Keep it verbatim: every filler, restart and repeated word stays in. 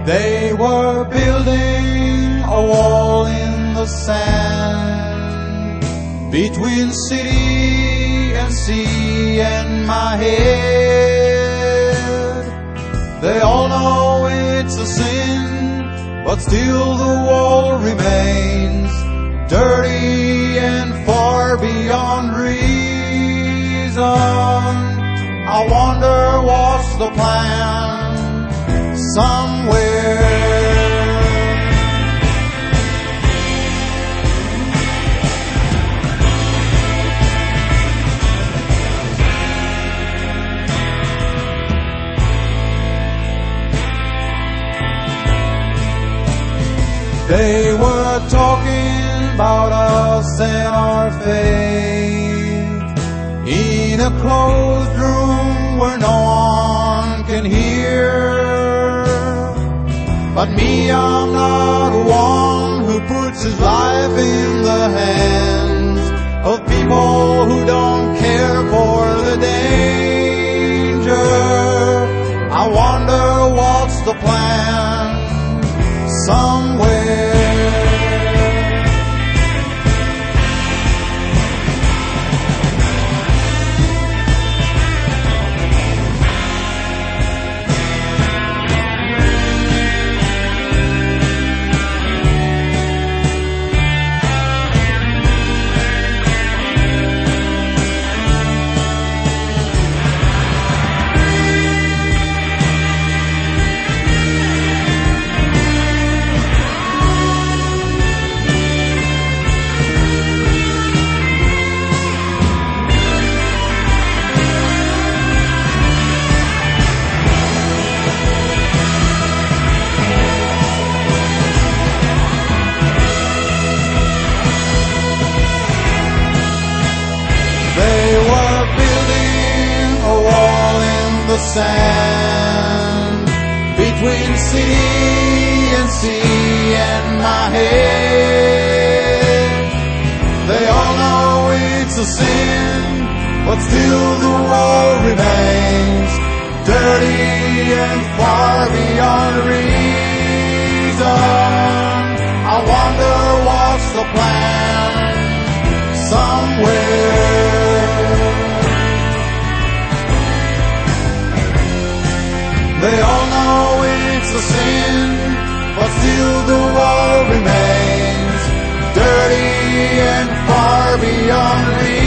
They were building a wall in the sand between city and sea and my head. They all know it's a sin, but still the wall remains dirty and far beyond reason. I wonder what's the plan somewhere. They were talking about us and our fate in a closed room where no one can hear. But me, I'm not one who puts his life in the hands of people who don't care for the danger. I wonder what's the plan somewhere. The sand between city and sea and my head. They all know it's a sin, but still the wall remains dirty and far beyond reason. I wonder what's the plan somewhere. They all know it's a sin, but still the wall remains dirty and far beyond reach.